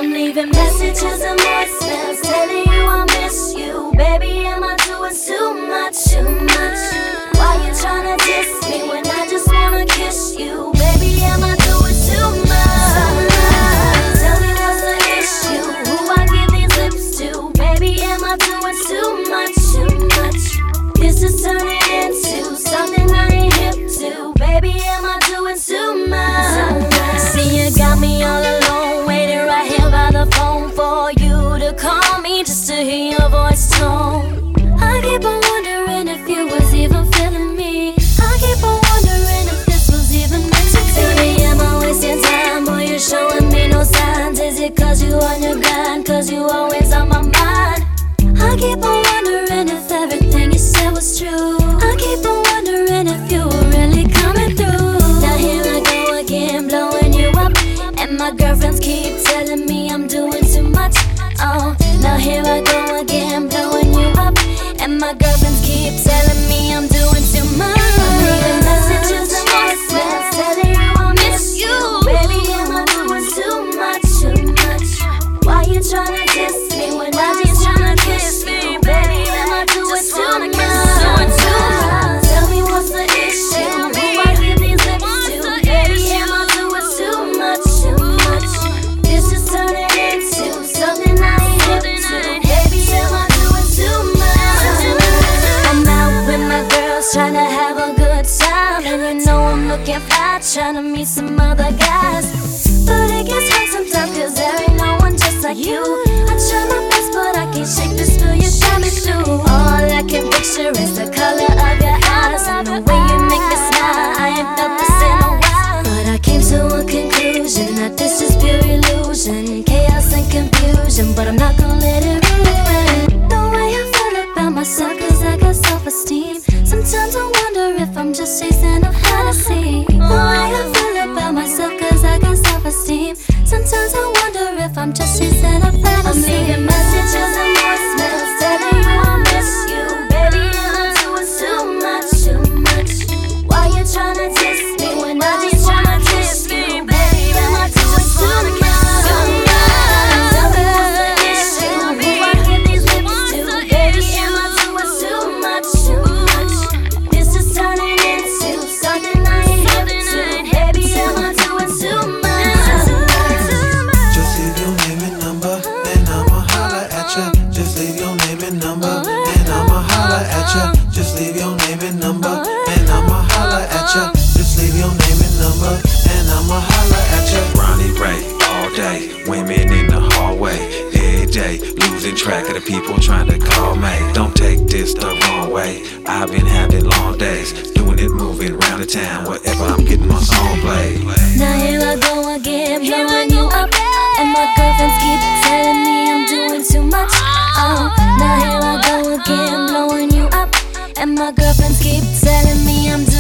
I'm leaving messages and voicemails telling you I miss you. Baby, am I doing too much? Too much? Why you tryna diss me when I just wanna kiss you? Baby, am I doing too much? Tell me what's the issue? Who I give these lips to? Baby, am I doing too much? Too much? This is turning into something I ain't hip to. Baby, am I doing too much? See, you got me all alone, waiting right here by the phone for you to call me just to hear your voice tone. I keep on wondering if you was even feeling me. I keep on wondering if this was even meant to be. Baby, am I wasting time? Boy, you're showing me no signs. Is it cause you on your grind? Cause you always on my mind. I keep on wondering if everything you said was true. I keep on wondering if you were really coming through. Now here I go again, blowing you up, and my girlfriends keep telling me I'm doing too much. Oh, now here I go again, blowing you up, and my girlfriends keep telling me I'm doing too much. I'm leaving messages and voicemails telling you I miss you. Baby, am I doing too much? Too much? Why you tryna diss me when I just tryna kiss you? Baby, am I doing too much? Tell me what's the issue? Who I give these lips to? Baby, am I doing too much? Too much? This is turning into something I ain't hip to. Baby, am I doing too much? I'm out with my girls tryna have a good time, and you know I'm looking fly, tryna meet some other guys. But it gets hard sometimes cause there ain't no one just like you. I try my best but I can't shake this feel you got me through. All I can picture is the color of your eyes and the way you make me smile. I ain't felt this in a while, but I came to a conclusion that this is pure illusion, chaos and confusion, but I'm not gonna let it ruin the way I feel about myself cause I got self-esteem. Sometimes I wonder if I'm just chasing a fantasy. The way I feel about myself cause I got self-esteem. Sometimes I wonder if I'm just chasing a fantasy. I'm leaving messages and voicemails telling you I miss you. Baby, am I doing too much? Too much? Why you tryna diss me when I just tryna kiss you? Baby, am I doing too much? Tell me what's the issue? Who I give these lips to? Baby, am I doing too much? Too much? This is turning into something I ain't hip to. Baby, am I doing too much? Just leave your name and number, and I'ma holla at ya. Just leave your name and number, and I'ma holla at ya. Just leave your name and number, and I'ma holla at ya. Just leave your name and number, and I'ma holla at ya. Ronnie Ray, all day, women in the hallway, every day, losing track of the people trying to call me. Don't take this the wrong way, I've been having long days, doing it, moving around the town, wherever I'm getting my song played. Now here I go again, blowing you up, and my girlfriends keep telling me I'm doing too much. Oh, now here I go again, blowing you up, and my girlfriends keep telling me I'm